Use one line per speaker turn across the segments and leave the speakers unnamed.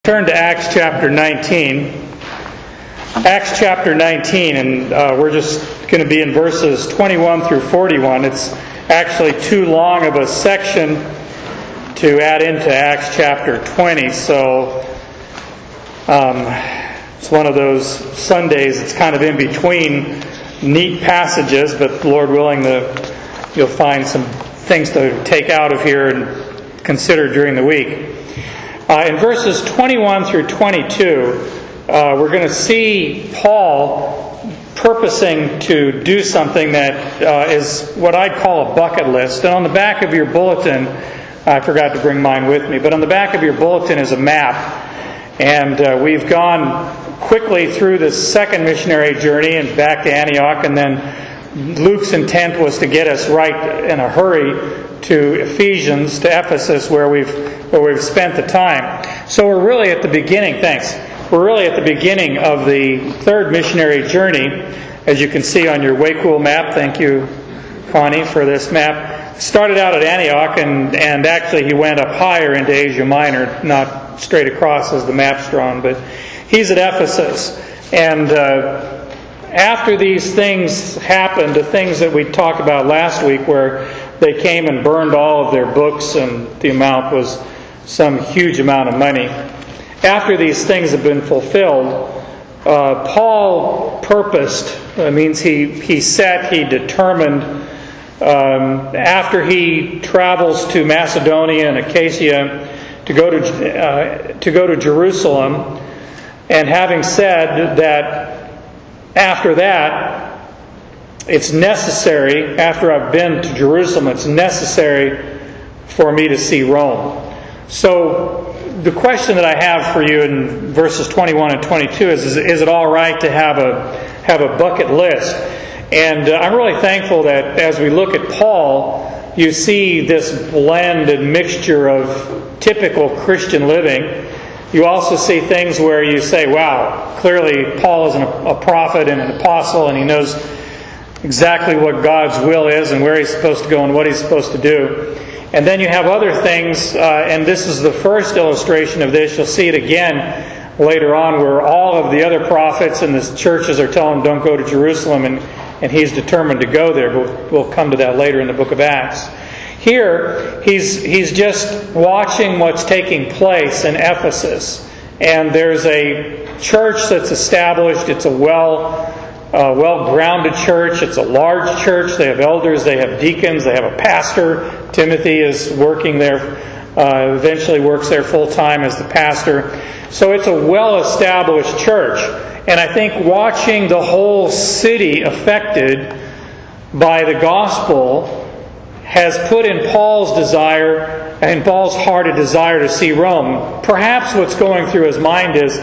Turn to Acts chapter 19. Acts chapter 19, and we're just going to be in verses 21 through 41. It's actually too long of a section to add into Acts chapter 20, so it's one of those Sundays. It's kind of in between neat passages, but Lord willing, you'll find some things to take out of here and consider during the week. In verses 21 through 22, we're going to see Paul purposing to do something that is what I'd call a bucket list. And on the back of your bulletin, I forgot to bring mine with me, but on the back of your bulletin is a map. And we've gone quickly through the second missionary journey and back to Antioch, and then Luke's intent was to get us right in a hurry to Ephesians, to Ephesus, where we've spent the time. So we're really at the beginning. We're really at the beginning of the third missionary journey, as you can see on your Waycool map. Thank you, Connie, for this map. Started out at Antioch, and actually he went up higher into Asia Minor, not straight across as the map's drawn, but he's at Ephesus. And after these things happened, the things that we talked about last week, where they came and burned all of their books, and the amount was some huge amount of money. After these things have been fulfilled, Paul purposed, means he determined, after he travels to Macedonia and Achaia to go to Jerusalem, and having said that after that, it's necessary, after I've been to Jerusalem, it's necessary for me to see Rome. So the question that I have for you in verses 21 and 22 is it all right to have a bucket list? And I'm really thankful that as we look at Paul, you see this blend and mixture of typical Christian living. You also see things where you say, wow, clearly Paul is a prophet and an apostle, and he knows exactly what God's will is and where he's supposed to go and what he's supposed to do. And then you have other things, and this is the first illustration of this. You'll see it again later on, where all of the other prophets and the churches are telling him don't go to Jerusalem, and he's determined to go there. We'll come to that later in the book of Acts. Here, he's just watching what's taking place in Ephesus. And there's a church that's established. It's a well-grounded church. It's a large church. They have elders. They have deacons. They have a pastor. Timothy is working there, eventually works there full-time as the pastor. So it's a well-established church. And I think watching the whole city affected by the gospel has put in Paul's heart a desire to see Rome. Perhaps what's going through his mind is,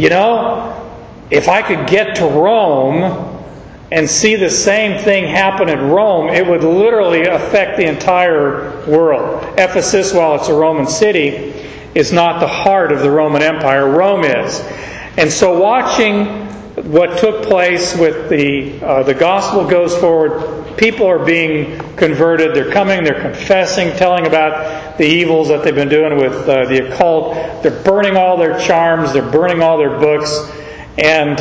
if I could get to Rome and see the same thing happen at Rome, it would literally affect the entire world. Ephesus, while it's a Roman city, is not the heart of the Roman Empire. Rome is. And so watching what took place with the gospel goes forward, people are being converted, they're coming, they're confessing, telling about the evils that they've been doing with the occult. They're burning all their charms, they're burning all their books, and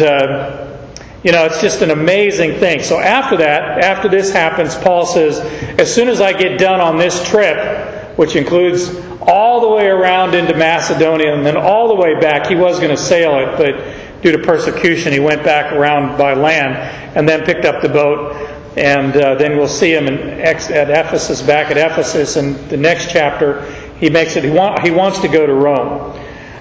it's just an amazing thing. So after this happens, Paul says, as soon as I get done on this trip, which includes all the way around into Macedonia and then all the way back, he was going to sail it, but due to persecution, he went back around by land and then picked up the boat. And then we'll see him back at Ephesus, and the next chapter, he wants to go to Rome.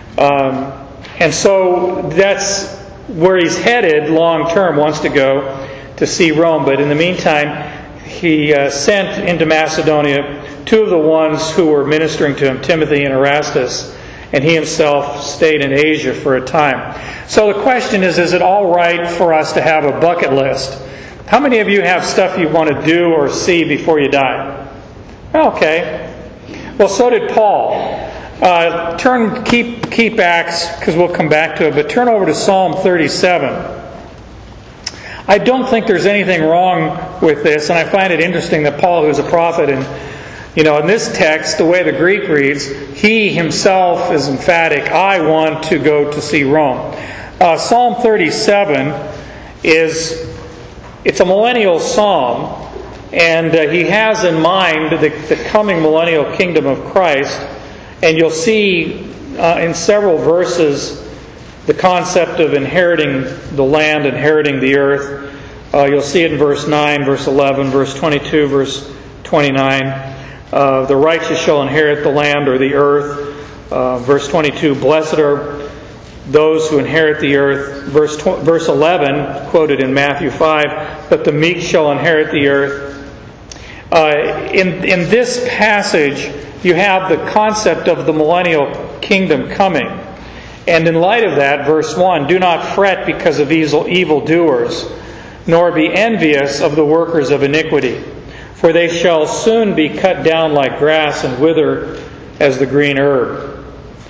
And so that's where he's headed long term, wants to go to see Rome. But in the meantime, he sent into Macedonia two of the ones who were ministering to him, Timothy and Erastus, and he himself stayed in Asia for a time. So the question is it all right for us to have a bucket list? How many of you have stuff you want to do or see before you die? Okay. Well, so did Paul. Keep Acts, because we'll come back to it, but turn over to Psalm 37. I don't think there's anything wrong with this, and I find it interesting that Paul, who's a prophet and In this text, the way the Greek reads, he himself is emphatic, I want to go to see Rome. Psalm 37 it's a millennial psalm, and he has in mind the coming millennial kingdom of Christ. And you'll see in several verses the concept of inheriting the land, inheriting the earth. You'll see it in verse 9, verse 11, verse 22, verse 29. The righteous shall inherit the land or the earth. Verse 22, blessed are those who inherit the earth. Verse 11, quoted in Matthew 5, but the meek shall inherit the earth. In this passage, you have the concept of the millennial kingdom coming. And in light of that, verse 1, do not fret because of evildoers, nor be envious of the workers of iniquity. For they shall soon be cut down like grass and wither as the green herb.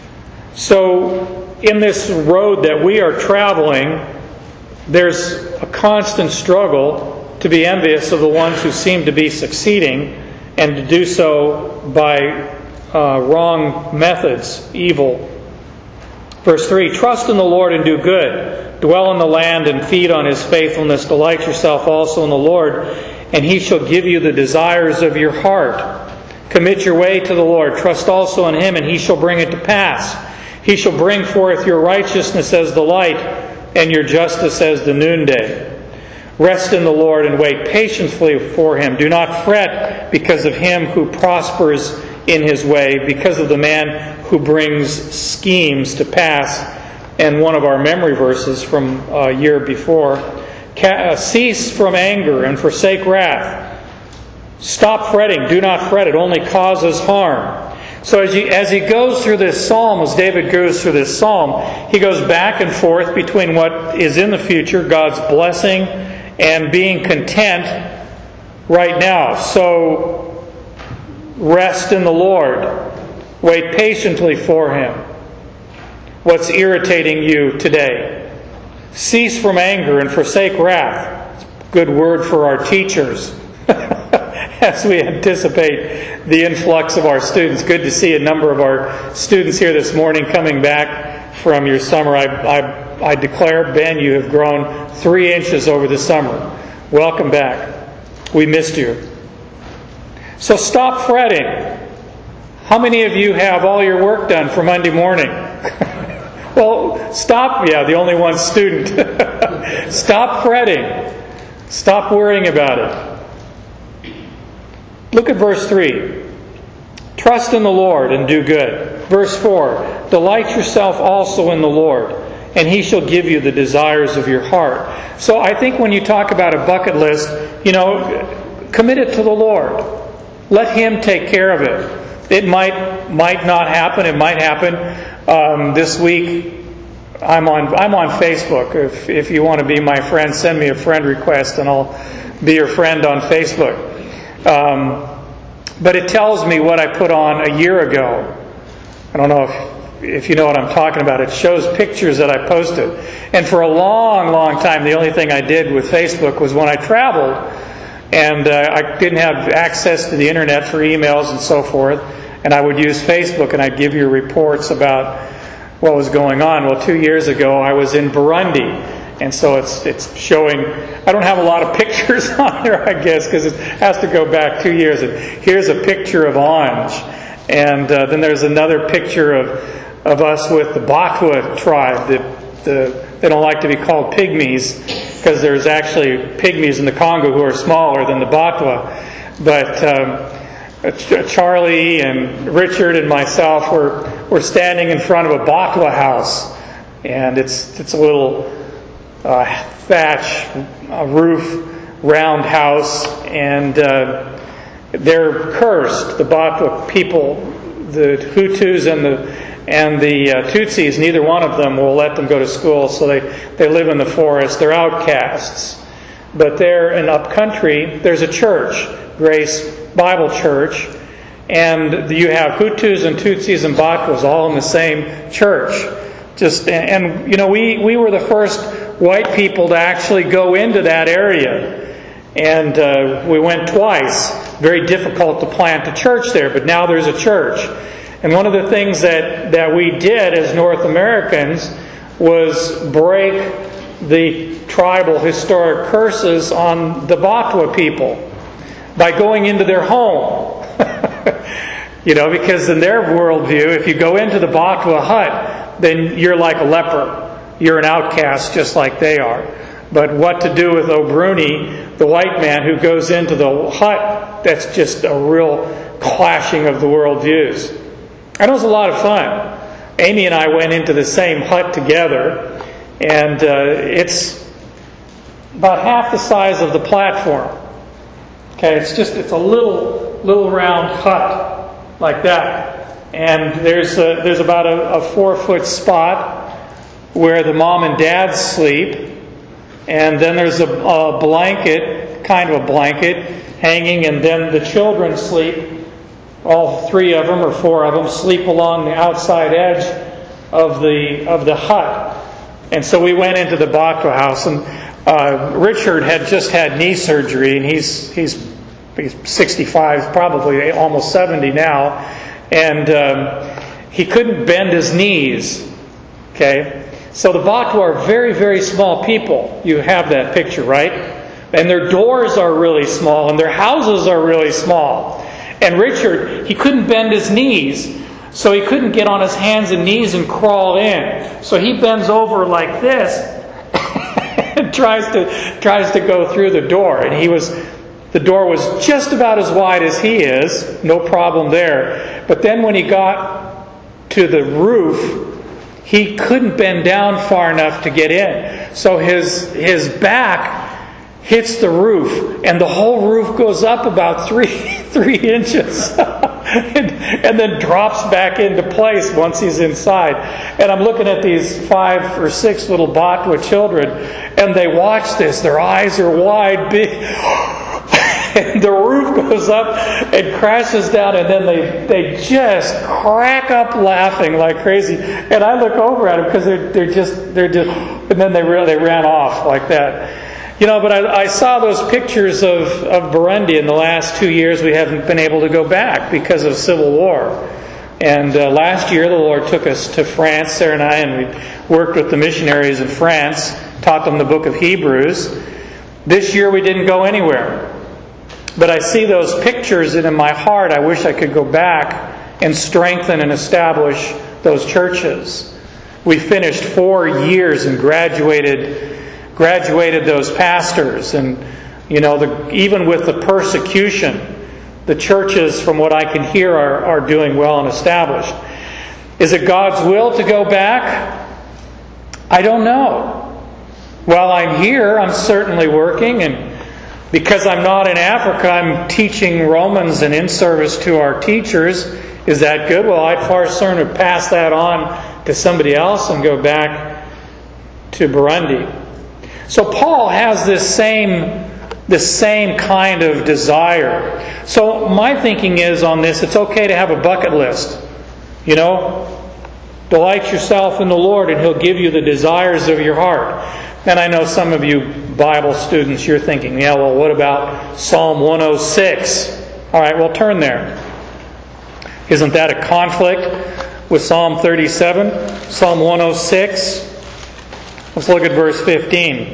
So, in this road that we are traveling, there's a constant struggle to be envious of the ones who seem to be succeeding, and to do so by wrong methods, evil. Verse 3, trust in the Lord and do good. Dwell in the land and feed on His faithfulness. Delight yourself also in the Lord, and He shall give you the desires of your heart. Commit your way to the Lord. Trust also in Him, and He shall bring it to pass. He shall bring forth your righteousness as the light, and your justice as the noonday. Rest in the Lord and wait patiently for Him. Do not fret because of him who prospers in his way, because of the man who brings schemes to pass. And one of our memory verses from a year before, cease from anger and forsake wrath. Stop fretting. Do not fret. It only causes harm. So as he goes through this psalm, as David goes through this psalm, he goes back and forth between what is in the future, God's blessing, and being content right now. So rest in the Lord. Wait patiently for Him. What's irritating you today? Cease from anger and forsake wrath. Good word for our teachers as we anticipate the influx of our students. Good to see a number of our students here this morning coming back from your summer. I declare, Ben, you have grown 3 inches over the summer. Welcome back. We missed you. So stop fretting. How many of you have all your work done for Monday morning? Well, stop. Yeah, the only one student. Stop fretting. Stop worrying about it. Look at verse 3. Trust in the Lord and do good. Verse 4. Delight yourself also in the Lord, and He shall give you the desires of your heart. So I think when you talk about a bucket list, commit it to the Lord. Let Him take care of it. It might not happen. It might happen. This week, I'm on Facebook. If you want to be my friend, send me a friend request, and I'll be your friend on Facebook. But it tells me what I put on a year ago. I don't know if you know what I'm talking about. It shows pictures that I posted. And for a long, long time, the only thing I did with Facebook was when I traveled, and I didn't have access to the internet for emails and so forth, and I would use Facebook, and I'd give you reports about what was going on. Well, 2 years ago, I was in Burundi, and so it's showing. I don't have a lot of pictures on there, I guess, because it has to go back 2 years. And here's a picture of Ange, and then there's another picture of us with the Batwa tribe. They don't like to be called pygmies, because there's actually pygmies in the Congo who are smaller than the Batwa. But Charlie and Richard and myself were standing in front of a Batwa house, and it's a little thatch roof round house, and they're cursed. The Batwa people, the Hutus and the Tutsis, neither one of them will let them go to school, so they live in the forest. They're outcasts. But there in upcountry, there's a church, Grace Bible Church, and you have Hutus and Tutsis and Batwas all in the same church. We were the first white people to actually go into that area, And we went twice. Very difficult to plant a church there, but now there's a church. And one of the things that we did as North Americans was break the tribal historic curses on the Batwa people by going into their home. Because in their worldview, if you go into the Batwa hut, then you're like a leper. You're an outcast just like they are. But what to do with O'Bruni, the white man who goes into the hut, that's just a real clashing of the worldviews. And it was a lot of fun. Amy and I went into the same hut together, and it's about half the size of the platform. Okay, it's a little round hut like that, and there's about a 4-foot spot where the mom and dad sleep, and then there's a blanket, kind of a blanket, hanging, and then the children sleep. All 3 of them or 4 of them sleep along the outside edge of the hut. And so we went into the Batwa house, and Richard had just had knee surgery, and he's 65, probably almost 70 now, and he couldn't bend his knees. Okay, so the Batwa are very, very small people. You have that picture, right? And their doors are really small, and their houses are really small. And Richard, he couldn't bend his knees, so he couldn't get on his hands and knees and crawl in. So he bends over like this and tries to go through the door. And the door was just about as wide as he is, no problem there. But then when he got to the roof, he couldn't bend down far enough to get in. So his back hits the roof, and the whole roof goes up about 3 inches and then drops back into place once he's inside. And I'm looking at these 5 or 6 little Batwa children, and they watch this. Their eyes are wide, big, and the roof goes up and crashes down, and then they just crack up laughing like crazy. And I look over at them because they're just, and then they ran off like that. But I saw those pictures of Burundi in the last 2 years. We haven't been able to go back because of civil war. And last year the Lord took us to France, Sarah and I, and we worked with the missionaries in France, taught them the book of Hebrews. This year we didn't go anywhere. But I see those pictures, and in my heart I wish I could go back and strengthen and establish those churches. We finished 4 years and graduated those pastors, and even with the persecution, the churches, from what I can hear, are doing well and established. Is it God's will to go back? I don't know. While I'm here, I'm certainly working, and because I'm not in Africa, I'm teaching Romans and in service to our teachers. Is that good? Well, I'd far sooner pass that on to somebody else and go back to Burundi. So Paul has this same kind of desire. So my thinking is on this, it's okay to have a bucket list. Delight yourself in the Lord, and He'll give you the desires of your heart. And I know some of you Bible students, you're thinking, yeah, well, what about Psalm 106? All right, well, turn there. Isn't that a conflict with Psalm 37? Psalm 106. Let's look at verse 15.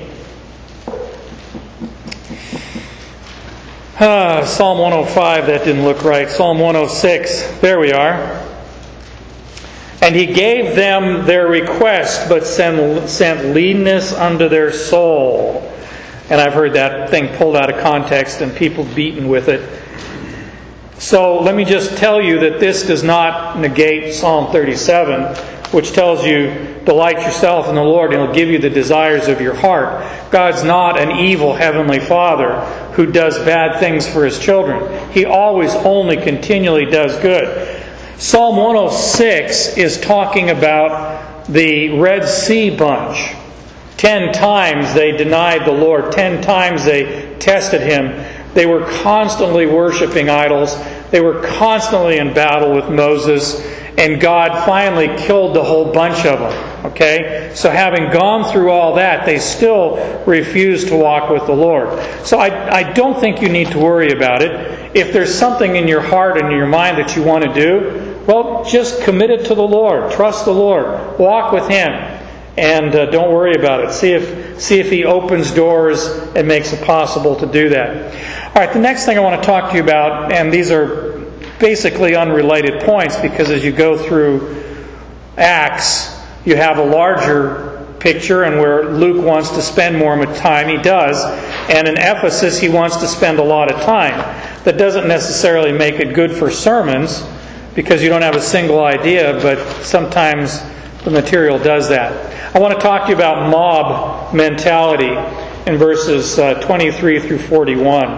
Psalm 105, that didn't look right. Psalm 106, there we are. And He gave them their request, but sent leanness unto their soul. And I've heard that thing pulled out of context and people beaten with it. So let me just tell you that this does not negate Psalm 37, which tells you, delight yourself in the Lord and He'll give you the desires of your heart. God's not an evil Heavenly Father who does bad things for His children. He always only continually does good. Psalm 106 is talking about the Red Sea bunch. 10 times they denied the Lord. 10 times they tested Him. They were constantly worshiping idols. They were constantly in battle with Moses. And God finally killed the whole bunch of them. Okay? So having gone through all that, they still refuse to walk with the Lord. So I don't think you need to worry about it. If there's something in your heart and in your mind that you want to do, well, just commit it to the Lord. Trust the Lord. Walk with Him. And don't worry about it. See if He opens doors and makes it possible to do that. All right, the next thing I want to talk to you about, and these are basically unrelated points, because as you go through Acts, you have a larger picture, and where Luke wants to spend more time, he does. And in Ephesus, he wants to spend a lot of time. That doesn't necessarily make it good for sermons, because you don't have a single idea, but sometimes the material does that. I want to talk to you about mob mentality in verses 23 through 41.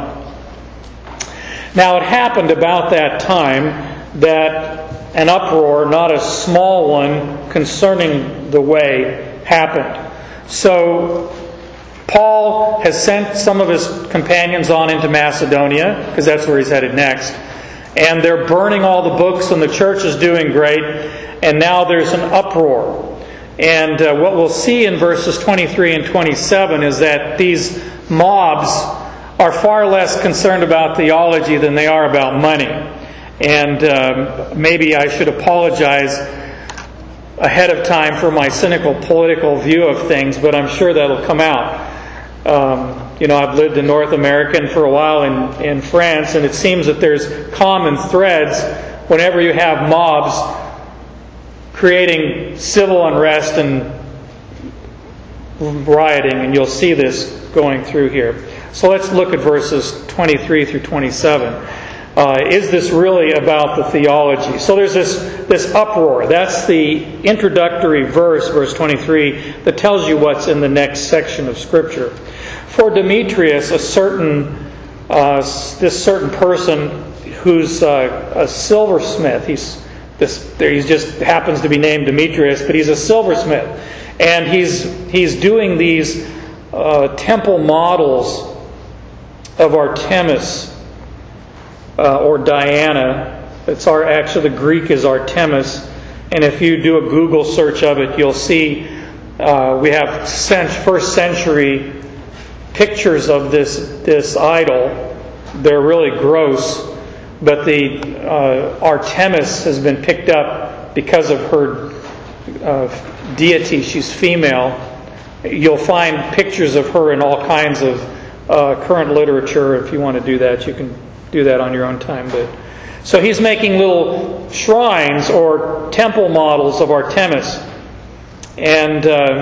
Now it happened about that time that an uproar, not a small one, concerning the way happened. So Paul has sent some of his companions on into Macedonia, because that's where he's headed next. And they're burning all the books, and the church is doing great. And now there's an uproar. And what we'll see in verses 23 and 27 is that these mobs are far less concerned about theology than they are about money. And maybe I should apologize ahead of time for my cynical political view of things, but I'm sure that'll come out. I've lived in North America for a while in France, and it seems that there's common threads whenever you have mobs creating civil unrest and rioting, and you'll see this going through here. So let's look at verses 23 through 27. Is this really about the theology? So there's this uproar. That's the introductory verse 23, that tells you what's in the next section of Scripture. For Demetrius, this certain person who's a silversmith, he just happens to be named Demetrius, but he's a silversmith, and he's doing these temple models of Artemis or Diana. Actually the Greek is Artemis, and if you do a Google search of it, you'll see we have first century pictures of this idol. They're really gross, but the Artemis has been picked up because of her deity. She's female. You'll find pictures of her in all kinds of current literature. If you want to do that, you can do that on your own time. So he's making little shrines or temple models of Artemis, and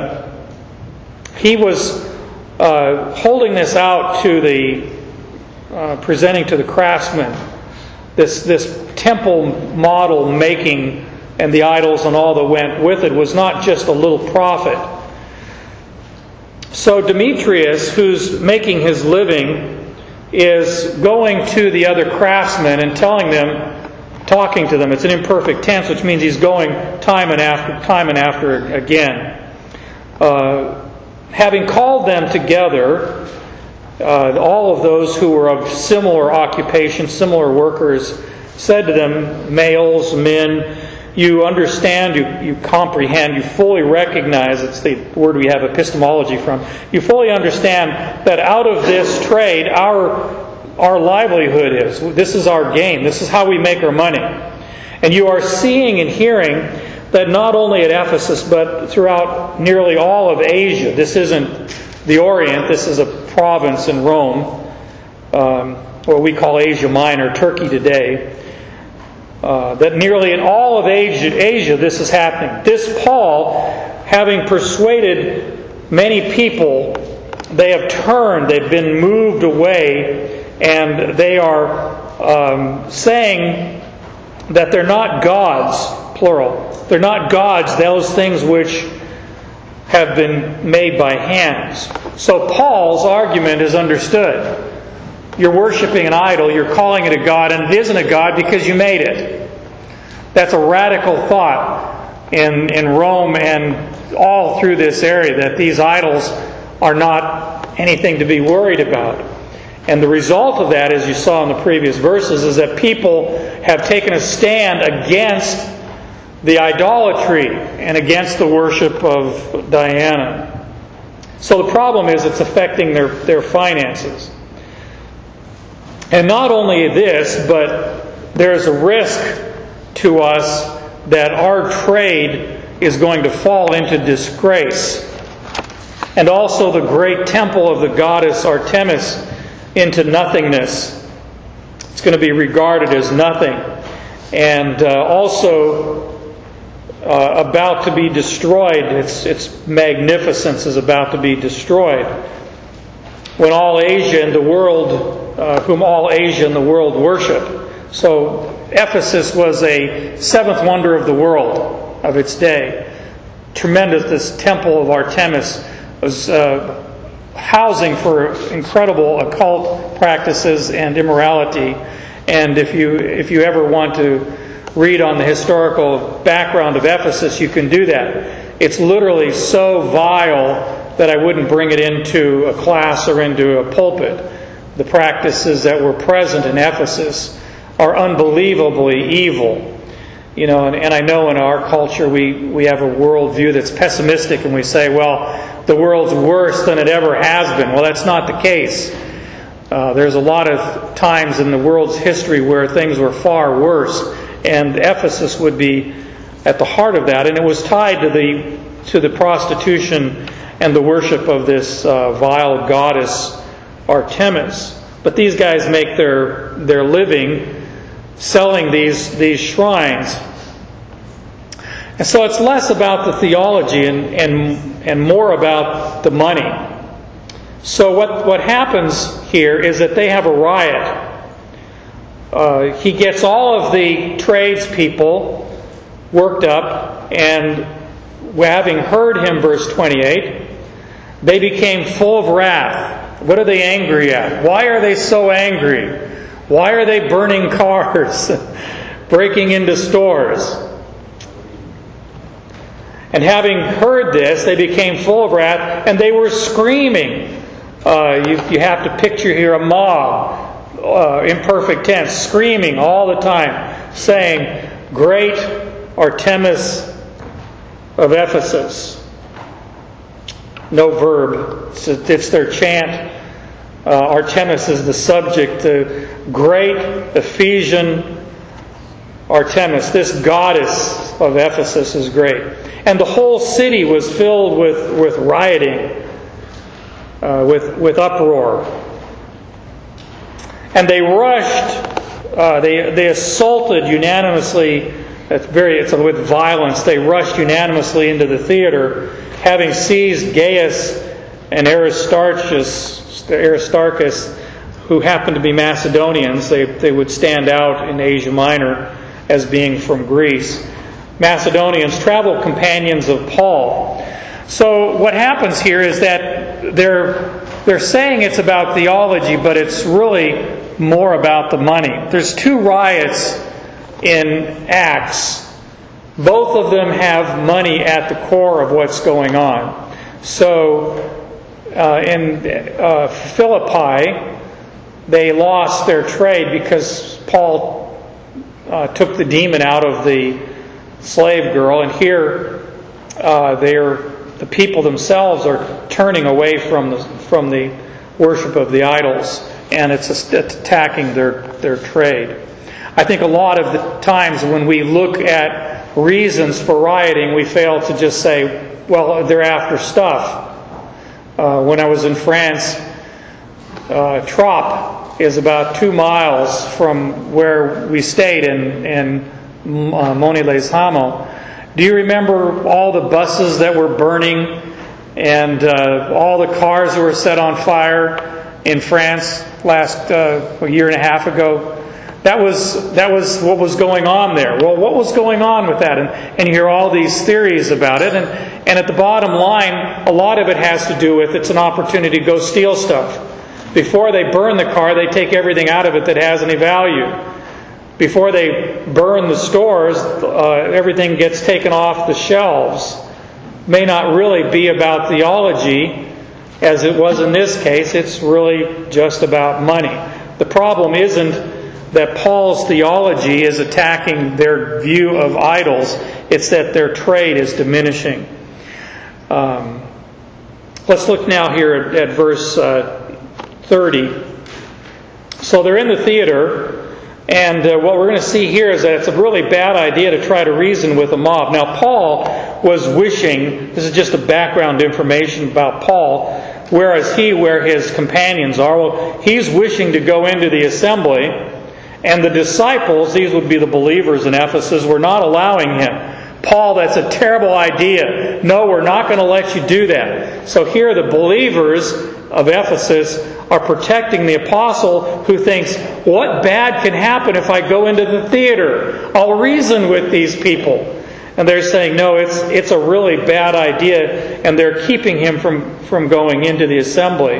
he was holding this out to presenting to the craftsmen. This temple model making and the idols and all that went with it was not just a little profit. So Demetrius, who's making his living, is going to the other craftsmen and talking to them. It's an imperfect tense, which means he's going time and after again. Having called them together, all of those who were of similar occupation, similar workers, said to them, males, men, you understand, you comprehend, you fully recognize, it's the word we have epistemology from, you fully understand that out of this trade, our livelihood is. This is our game. This is how we make our money. And you are seeing and hearing that not only at Ephesus, but throughout nearly all of Asia, this isn't the Orient, this is a province in Rome, what we call Asia Minor, Turkey today, that nearly in all of Asia this is happening. This Paul, having persuaded many people, they have turned, they've been moved away, and they are saying that they're not gods, plural. They're not gods, those things which have been made by hands. So Paul's argument is understood. You're worshiping an idol, you're calling it a god, and it isn't a god because you made it. That's a radical thought in Rome and all through this area, that these idols are not anything to be worried about. And the result of that, as you saw in the previous verses, is that people have taken a stand against the idolatry and against the worship of Diana. So the problem is it's affecting their finances. And not only this, but there's a risk to us that our trade is going to fall into disgrace. And also the great temple of the goddess Artemis into nothingness. It's going to be regarded as nothing. And also about to be destroyed. Its magnificence is about to be destroyed. When all Asia and the world, whom all Asia and the world worship. So Ephesus was a seventh wonder of the world of its day. Tremendous. This temple of Artemis was housing for incredible occult practices and immorality. And if you ever want to read on the historical background of Ephesus, you can do that. It's literally so vile that I wouldn't bring it into a class or into a pulpit. The practices that were present in Ephesus are unbelievably evil. You know, and I know in our culture we have a worldview that's pessimistic, and we say, well, the world's worse than it ever has been. Well, that's not the case. There's a lot of times in the world's history where things were far worse, and Ephesus would be at the heart of that, and it was tied to the prostitution and the worship of this vile goddess Artemis. But these guys make their living selling these shrines. And so it's less about the theology and more about the money. So what happens here is that they have a riot. He gets all of the tradespeople worked up, and having heard him, verse 28, they became full of wrath. What are they angry at? Why are they so angry? Why are they burning cars, breaking into stores? And having heard this, they became full of wrath, and they were screaming. You have to picture here a mob, imperfect tense, screaming all the time, saying, "Great Artemis of Ephesus." No verb. It's their chant. Artemis is the subject. The great Ephesian Artemis, this goddess of Ephesus, is great. And the whole city was filled with rioting, with uproar. And they rushed, they assaulted unanimously. It's with violence. They rushed unanimously into the theater, having seized Gaius and Aristarchus, who happened to be Macedonians. They would stand out in Asia Minor as being from Greece. Macedonians, travel companions of Paul. So what happens here is that they're saying it's about theology, but it's really more about the money. There's two riots in Acts. Both of them have money at the core of what's going on. So in Philippi, they lost their trade because Paul took the demon out of the slave girl, and here the people themselves are turning away from the worship of the idols, and it's attacking their trade. I think a lot of the times when we look at reasons for rioting, we fail to just say, well, they're after stuff. When I was in France, Trop is about 2 miles from where we stayed in Moni-les-Hameaux. Do you remember all the buses that were burning and all the cars that were set on fire in France last a year and a half ago? That was what was going on there. Well, what was going on with that? And you hear all these theories about it. And at the bottom line, a lot of it has to do with it's an opportunity to go steal stuff. Before they burn the car, they take everything out of it that has any value. Before they burn the stores, everything gets taken off the shelves. May not really be about theology, as it was in this case. It's really just about money. The problem isn't that Paul's theology is attacking their view of idols. It's that their trade is diminishing. Let's look now here at verse 30. So they're in the theater, and what we're going to see here is that it's a really bad idea to try to reason with a mob. Now, Paul was wishing, this is just a background information about Paul, where his companions are. Well, he's wishing to go into the assembly, and the disciples, these would be the believers in Ephesus, were not allowing him. Paul, that's a terrible idea. No, we're not going to let you do that. So here the believers of Ephesus are protecting the apostle who thinks, what bad can happen if I go into the theater? I'll reason with these people. And they're saying, no, it's a really bad idea, and they're keeping him from going into the assembly.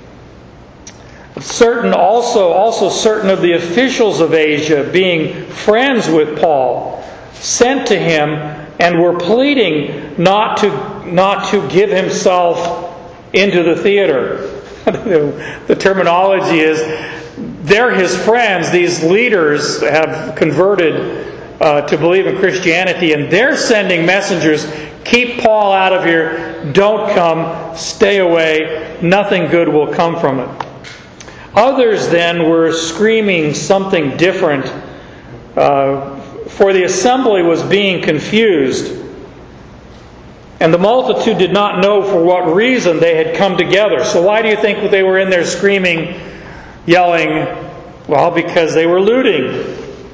Also certain of the officials of Asia, being friends with Paul, sent to him and were pleading not to give himself into the theater. The terminology is, they're his friends. These leaders have converted to believe in Christianity, and they're sending messengers, keep Paul out of here, don't come, stay away, nothing good will come from it. Others then were screaming something different, for the assembly was being confused, and the multitude did not know for what reason they had come together. So why do you think they were in there screaming, yelling? Well, because they were looting.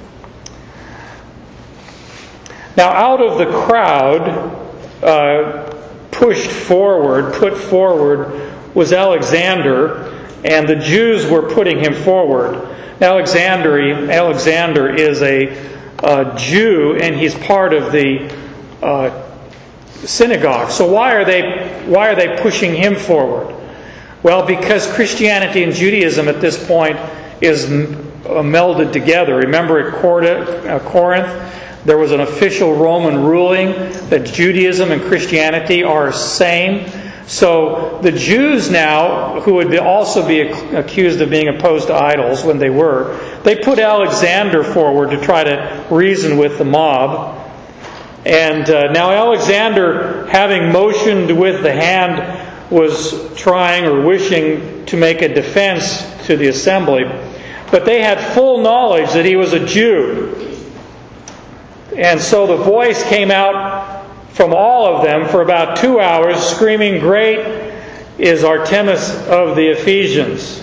Now, out of the crowd, put forward, was Alexander, and the Jews were putting him forward. Alexander is a Jew, and he's part of the synagogue. So why are they pushing him forward? Well, because Christianity and Judaism at this point is melded together. Remember at Corinth, there was an official Roman ruling that Judaism and Christianity are same. So the Jews now, who would also be accused of being opposed to idols when they were, they put Alexander forward to try to reason with the mob. And now Alexander, having motioned with the hand, was trying or wishing to make a defense to the assembly. But they had full knowledge that he was a Jew. And so the voice came out from all of them for about 2 hours, screaming, "Great is Artemis of the Ephesians."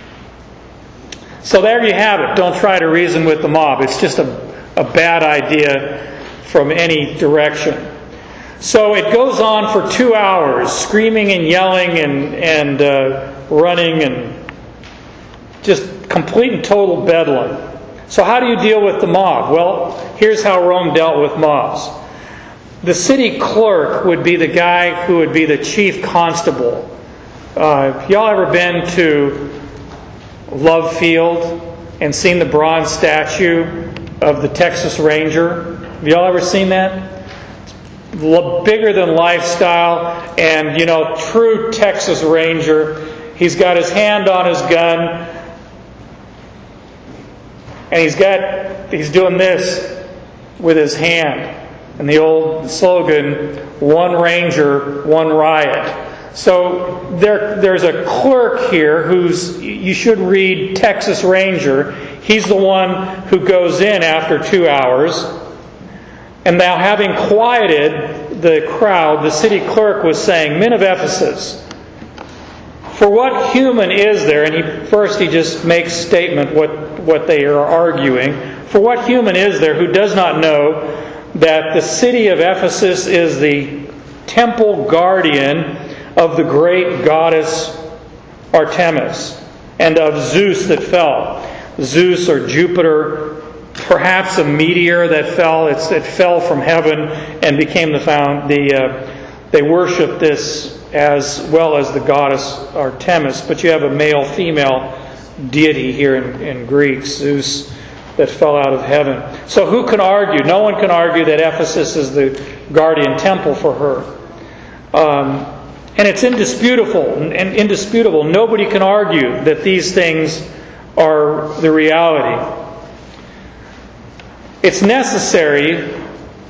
So there you have it. Don't try to reason with the mob. It's just a bad idea from any direction. So it goes on for 2 hours, screaming and yelling and running and just complete and total bedlam. So how do you deal with the mob? Well, here's how Rome dealt with mobs. The city clerk would be the guy who would be the chief constable. Y'all ever been to Love Field and seen the bronze statue of the Texas Ranger? Have y'all ever seen that? It's bigger than life style, and true Texas Ranger. He's got his hand on his gun, and he's doing this with his hand. And the old slogan, "One Ranger, one riot." So there's a clerk here you should read Texas Ranger. He's the one who goes in after 2 hours. And now, having quieted the crowd, the city clerk was saying, "Men of Ephesus, for what human is there?" And he just makes statement what they are arguing. "For what human is there who does not know that the city of Ephesus is the temple guardian of the great goddess Artemis, and of Zeus that fell?" Zeus or Jupiter, perhaps a meteor that fell. It fell from heaven and became they worship this as well as the goddess Artemis. But you have a male-female deity here in Greek, Zeus, that fell out of heaven. So who can argue? No one can argue that Ephesus is the guardian temple for her. And it's indisputable. Nobody can argue that these things are the reality. It's necessary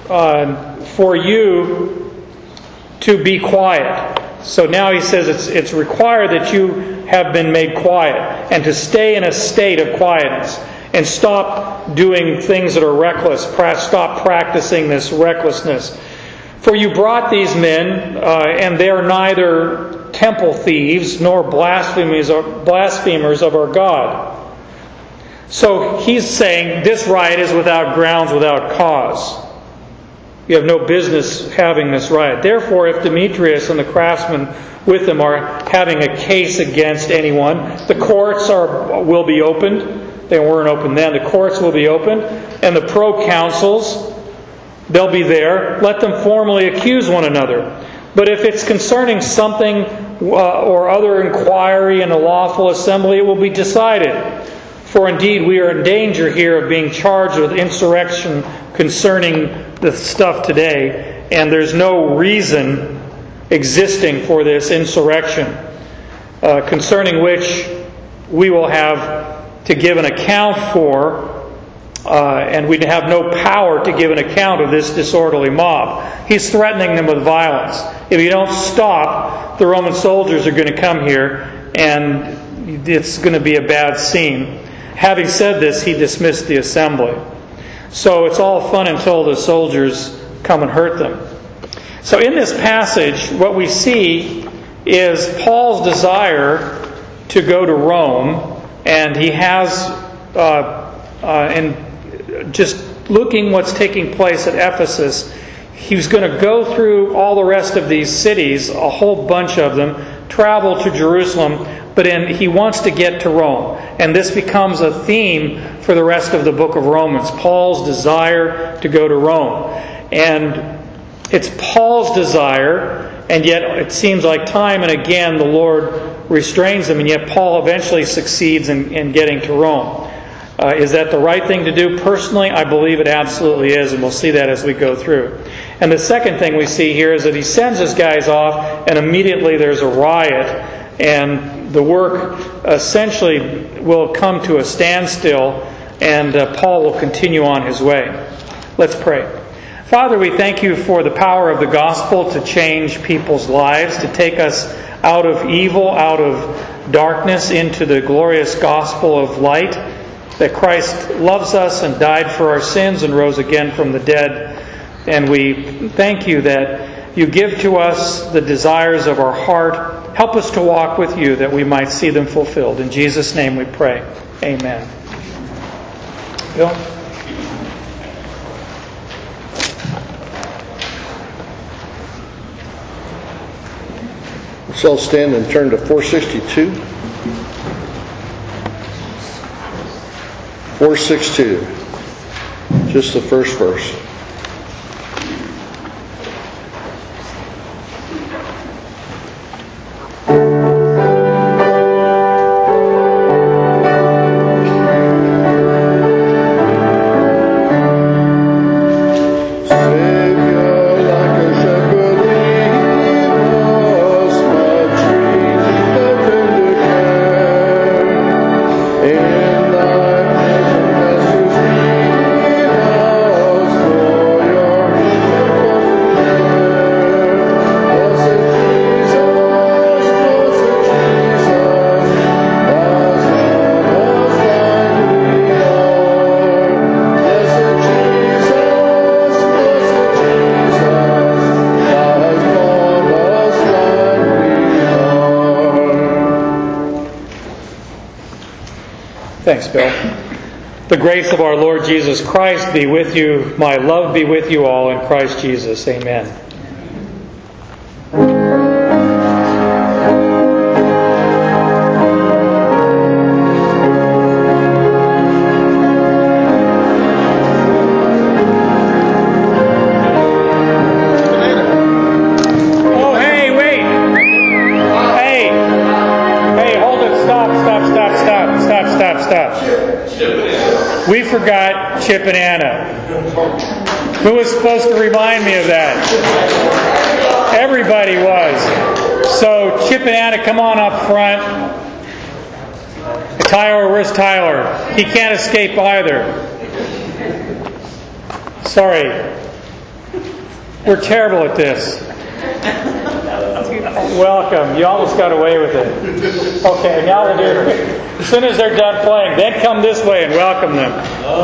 for you to be quiet. So now he says it's required that you have been made quiet and to stay in a state of quietness and stop doing things that are reckless. Stop practicing this recklessness. For you brought these men, and they are neither temple thieves nor blasphemers of our God. So he's saying this riot is without grounds, without cause. You have no business having this riot. Therefore, if Demetrius and the craftsmen with him are having a case against anyone, the courts will be opened. They weren't open then. The courts will be opened. And the proconsuls, they'll be there. Let them formally accuse one another. But if it's concerning something or other inquiry in a lawful assembly, it will be decided. For indeed, we are in danger here of being charged with insurrection concerning the stuff today, and there's no reason existing for this insurrection, concerning which we will have to give an account for, and we have no power to give an account of this disorderly mob. He's threatening them with violence. If you don't stop, the Roman soldiers are going to come here, and it's going to be a bad scene. Having said this, he dismissed the assembly. So it's all fun until the soldiers come and hurt them. So in this passage, what we see is Paul's desire to go to Rome, and he has, and just looking what's taking place at Ephesus, he's going to go through all the rest of these cities, a whole bunch of them, travel to Jerusalem, but he wants to get to Rome. And this becomes a theme for the rest of the book of Romans, Paul's desire to go to Rome. And it's Paul's desire, and yet it seems like time and again the Lord restrains him, and yet Paul eventually succeeds in getting to Rome. Is that the right thing to do? Personally, I believe it absolutely is, and we'll see that as we go through. And the second thing we see here is that he sends his guys off, and immediately there's a riot, and the work essentially will come to a standstill, and Paul will continue on his way. Let's pray. Father, we thank you for the power of the gospel to change people's lives, to take us out of evil, out of darkness, into the glorious gospel of light, that Christ loves us and died for our sins and rose again from the dead. And we thank you that you give to us the desires of our heart. Help us to walk with you that we might see them fulfilled. In Jesus' name we pray. Amen. Bill?
Let's all stand and turn to 462. 462. Just the first verse.
Thanks, Bill. The grace of our Lord Jesus Christ be with you. My love be with you all in Christ Jesus. Amen. We forgot Chip and Anna. Who was supposed to remind me of that? Everybody was. So Chip and Anna, come on up front. Tyler, where's Tyler? He can't escape either. Sorry. We're terrible at this. Welcome. You almost got away with it. Okay, now we'll do it. As soon as they're done playing, then come this way and welcome them.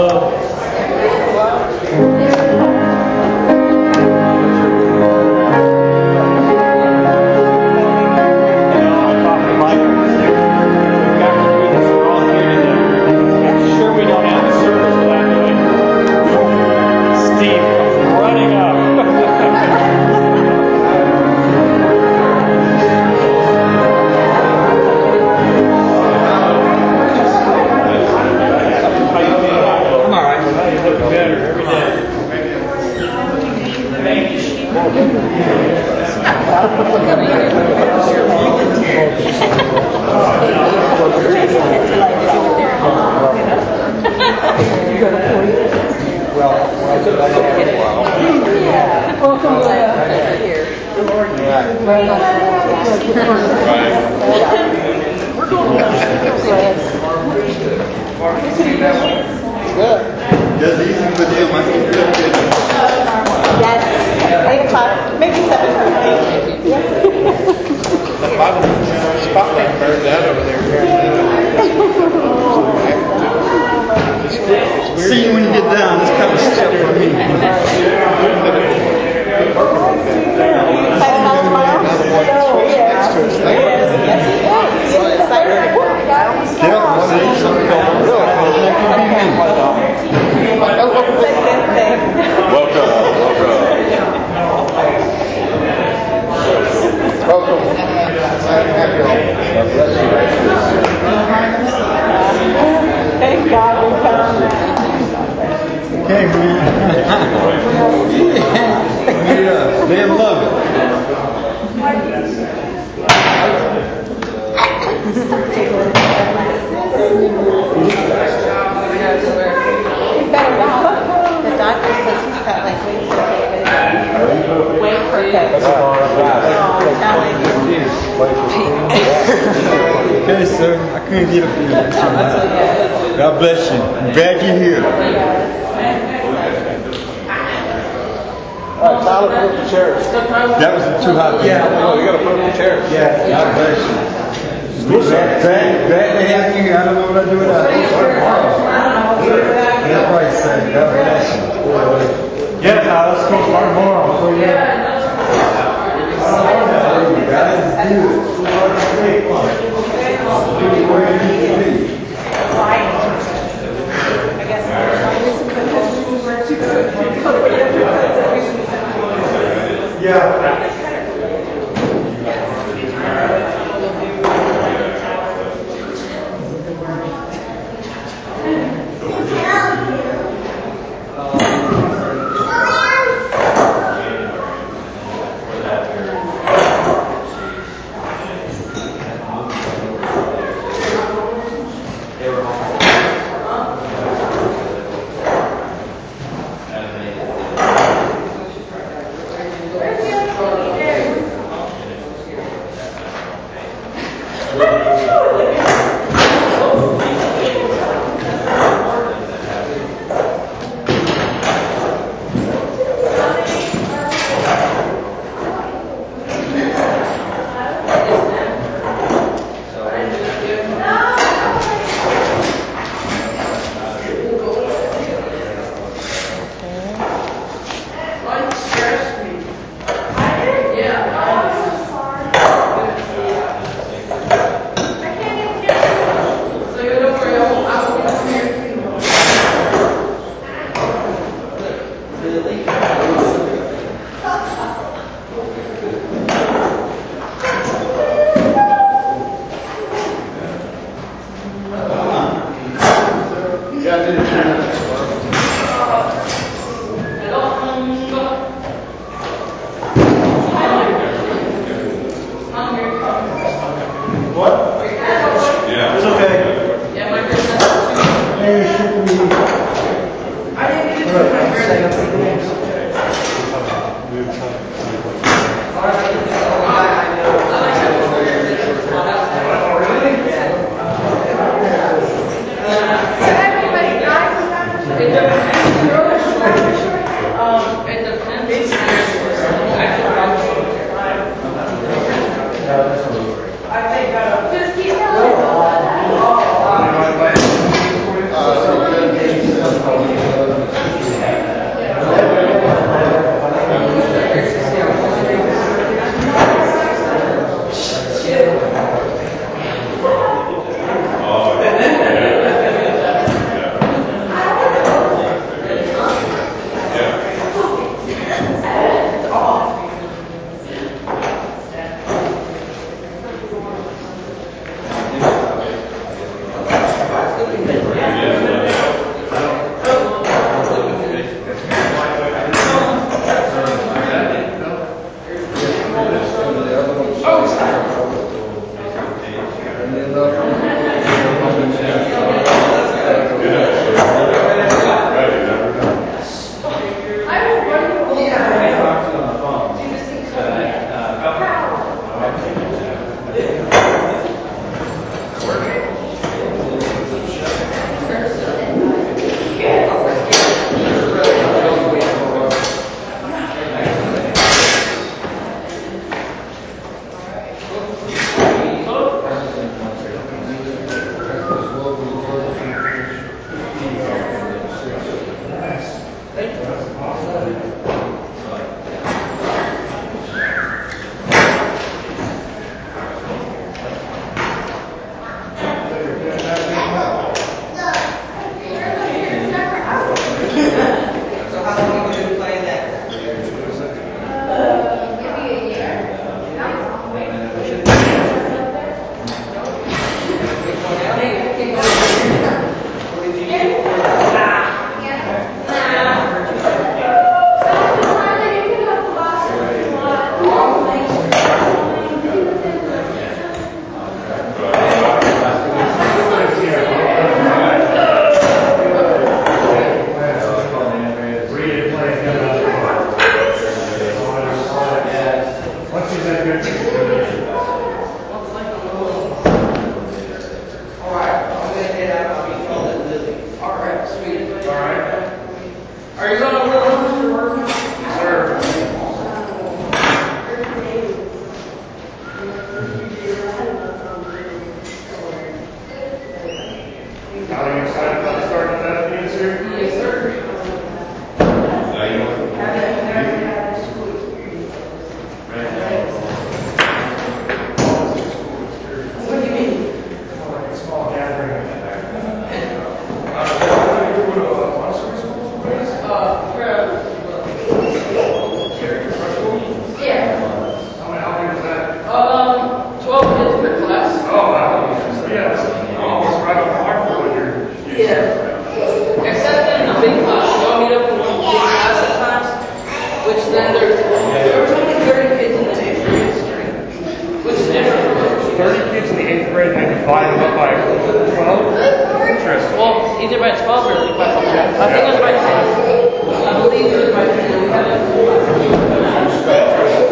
See you when you get down. This kind of step for me.
Thank God we found that.
Okay, man. Yeah, they love it.
The doctor says he's got like way perfect.
Okay, sir. I couldn't get up here. God bless you. I'm glad you're here.
Tyler, put up the chairs.
That was too hot.
Yeah, no, you got to put up the chairs.
Yeah, God bless you. Glad to have you here. I don't know what I'd do without you. That's right, sir. God bless you. Yeah, let's go start tomorrow. God is good. Where you need to be. Yeah.
I believe it was by 12.